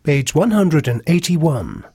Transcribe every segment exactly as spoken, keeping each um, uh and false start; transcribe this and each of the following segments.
Page one hundred eighty-one.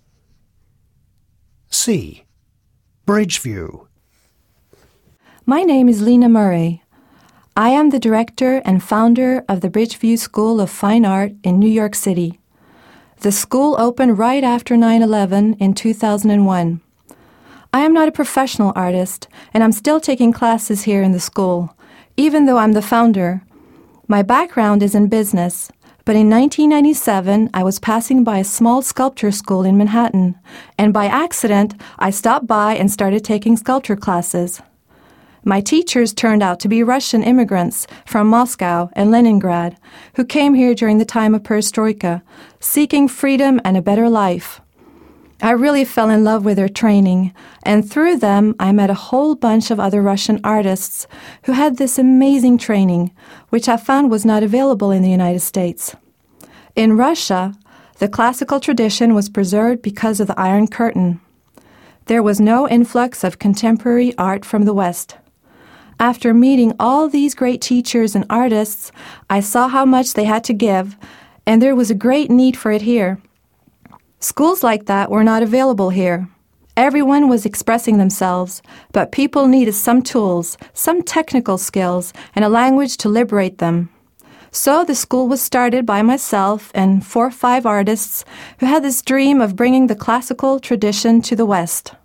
C. Bridgeview. My name is Lena Murray. I am the director and founder of the Bridgeview School of Fine Art in New York City. The school opened right after nine eleven in two thousand one. I am not a professional artist, and I'm still taking classes here in the school, even though I'm the founder. My background is in business, but in nineteen ninety-seven, I was passing by a small sculpture school in Manhattan, and by accident, I stopped by and started taking sculpture classes. My teachers turned out to be Russian immigrants from Moscow and Leningrad who came here during the time of perestroika, seeking freedom and a better life. I really fell in love with their training, and through them I met a whole bunch of other Russian artists who had this amazing training, which I found was not available in the United States. In Russia, the classical tradition was preserved because of the Iron Curtain. There was no influx of contemporary art from the West. After meeting all these great teachers and artists, I saw how much they had to give, and there was a great need for it here. Schools like that were not available here. Everyone was expressing themselves, but people needed some tools, some technical skills, and a language to liberate them. So the school was started by myself and four or five artists who had this dream of bringing the classical tradition to the West.